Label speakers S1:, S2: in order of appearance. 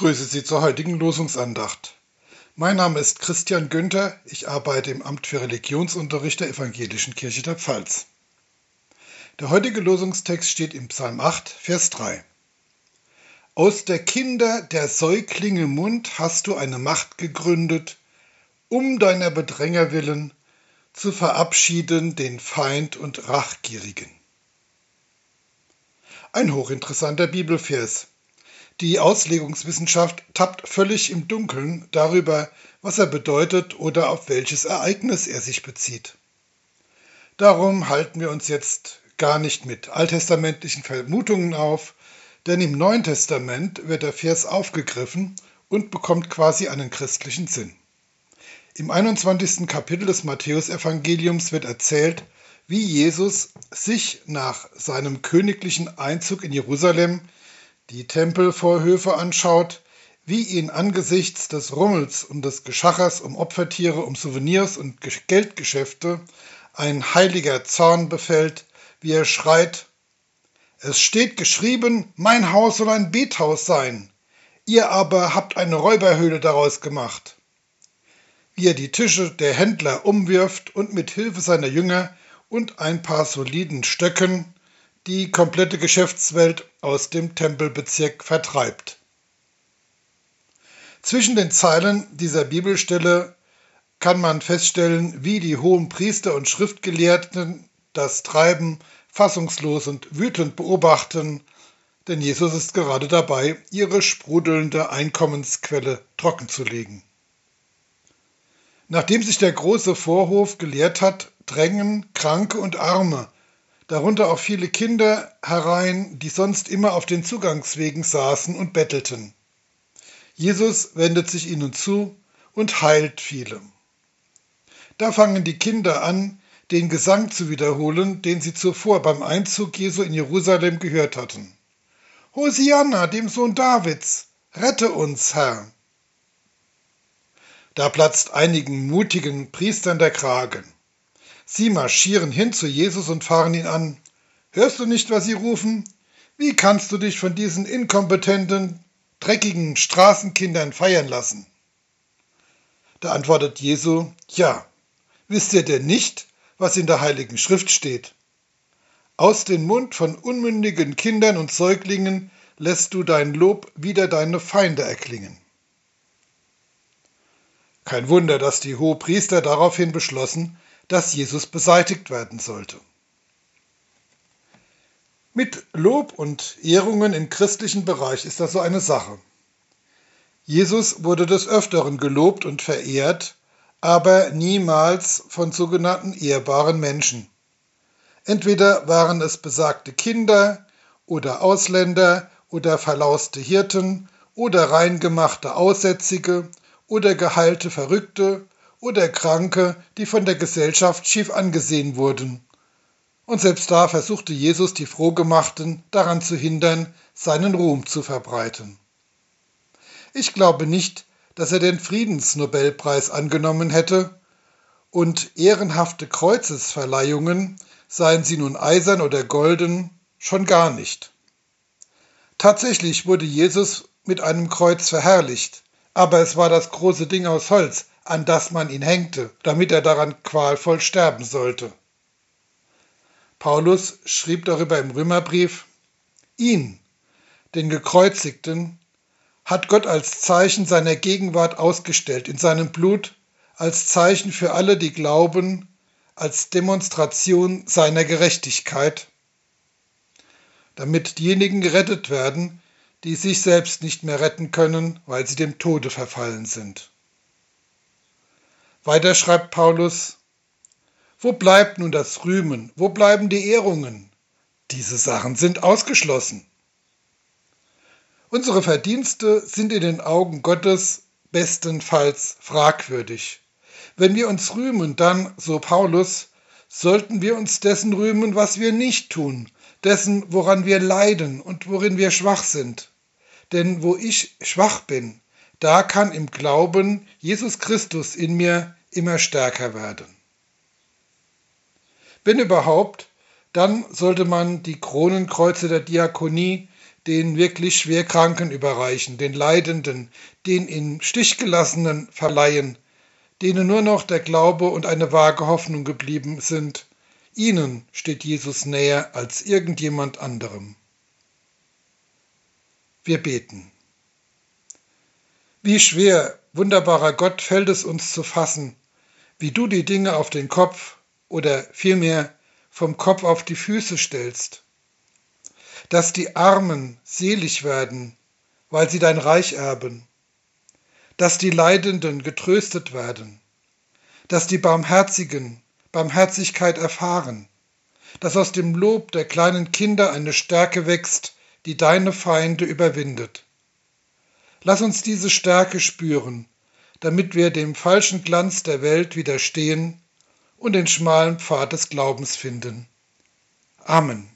S1: begrüße Sie zur heutigen Losungsandacht. Mein Name ist Christian Günther, ich arbeite im Amt für Religionsunterricht der Evangelischen Kirche der Pfalz. Der heutige Losungstext steht im Psalm 8, Vers 3. Aus der Kinder der Säuglinge Mund hast du eine Macht gegründet, um deiner Bedränger willen zu verabschieden den Feind und Rachgierigen. Ein hochinteressanter Bibelvers. Die Auslegungswissenschaft tappt völlig im Dunkeln darüber, was er bedeutet oder auf welches Ereignis er sich bezieht. Darum halten wir uns jetzt gar nicht mit alttestamentlichen Vermutungen auf, denn im Neuen Testament wird der Vers aufgegriffen und bekommt quasi einen christlichen Sinn. Im 21. Kapitel des Matthäusevangeliums wird erzählt, wie Jesus sich nach seinem königlichen Einzug in Jerusalem die Tempelvorhöfe anschaut, wie ihn angesichts des Rummels und des Geschachers um Opfertiere, um Souvenirs und Geldgeschäfte ein heiliger Zorn befällt, wie er schreit: Es steht geschrieben, mein Haus soll ein Bethaus sein, ihr aber habt eine Räuberhöhle daraus gemacht. Wie er die Tische der Händler umwirft und mit Hilfe seiner Jünger und ein paar soliden Stöcken die komplette Geschäftswelt aus dem Tempelbezirk vertreibt. Zwischen den Zeilen dieser Bibelstelle kann man feststellen, wie die hohen Priester und Schriftgelehrten das Treiben fassungslos und wütend beobachten, denn Jesus ist gerade dabei, ihre sprudelnde Einkommensquelle trockenzulegen. Nachdem sich der große Vorhof geleert hat, drängen Kranke und Arme, darunter auch viele Kinder, herein, die sonst immer auf den Zugangswegen saßen und bettelten. Jesus wendet sich ihnen zu und heilt viele. Da fangen die Kinder an, den Gesang zu wiederholen, den sie zuvor beim Einzug Jesu in Jerusalem gehört hatten. Hosianna, dem Sohn Davids, rette uns, Herr! Da platzt einigen mutigen Priestern der Kragen. Sie marschieren hin zu Jesus und fahren ihn an. Hörst du nicht, was sie rufen? Wie kannst du dich von diesen inkompetenten, dreckigen Straßenkindern feiern lassen? Da antwortet Jesu: Ja, wisst ihr denn nicht, was in der Heiligen Schrift steht? Aus dem Mund von unmündigen Kindern und Säuglingen lässt du dein Lob wider deine Feinde erklingen. Kein Wunder, dass die Hohepriester daraufhin beschlossen, dass Jesus beseitigt werden sollte. Mit Lob und Ehrungen im christlichen Bereich ist das so eine Sache. Jesus wurde des Öfteren gelobt und verehrt, aber niemals von sogenannten ehrbaren Menschen. Entweder waren es besagte Kinder oder Ausländer oder verlauste Hirten oder reingemachte Aussätzige oder geheilte Verrückte oder Kranke, die von der Gesellschaft schief angesehen wurden. Und selbst da versuchte Jesus, die Frohgemachten daran zu hindern, seinen Ruhm zu verbreiten. Ich glaube nicht, dass er den Friedensnobelpreis angenommen hätte, und ehrenhafte Kreuzesverleihungen, seien sie nun eisern oder golden, schon gar nicht. Tatsächlich wurde Jesus mit einem Kreuz verherrlicht, aber es war das große Ding aus Holz, an das man ihn hängte, damit er daran qualvoll sterben sollte. Paulus schrieb darüber im Römerbrief: Ihn, den Gekreuzigten, hat Gott als Zeichen seiner Gegenwart ausgestellt in seinem Blut, als Zeichen für alle, die glauben, als Demonstration seiner Gerechtigkeit, damit diejenigen gerettet werden, die sich selbst nicht mehr retten können, weil sie dem Tode verfallen sind. Weiter schreibt Paulus: Wo bleibt nun das Rühmen? Wo bleiben die Ehrungen? Diese Sachen sind ausgeschlossen. Unsere Verdienste sind in den Augen Gottes bestenfalls fragwürdig. Wenn wir uns rühmen, dann, so Paulus, sollten wir uns dessen rühmen, was wir nicht tun, dessen, woran wir leiden und worin wir schwach sind. Denn wo ich schwach bin, da kann im Glauben Jesus Christus in mir immer stärker werden. Wenn überhaupt, dann sollte man die Kronenkreuze der Diakonie, den wirklich Schwerkranken überreichen, den Leidenden, den im Stich gelassenen verleihen, denen nur noch der Glaube und eine vage Hoffnung geblieben sind. Ihnen steht Jesus näher als irgendjemand anderem. Wir beten. Wie schwer, wunderbarer Gott, fällt es uns zu fassen, wie du die Dinge auf den Kopf oder vielmehr vom Kopf auf die Füße stellst, dass die Armen selig werden, weil sie dein Reich erben, dass die Leidenden getröstet werden, dass die Barmherzigen Barmherzigkeit erfahren, dass aus dem Lob der kleinen Kinder eine Stärke wächst, die deine Feinde überwindet. Lass uns diese Stärke spüren, damit wir dem falschen Glanz der Welt widerstehen und den schmalen Pfad des Glaubens finden. Amen.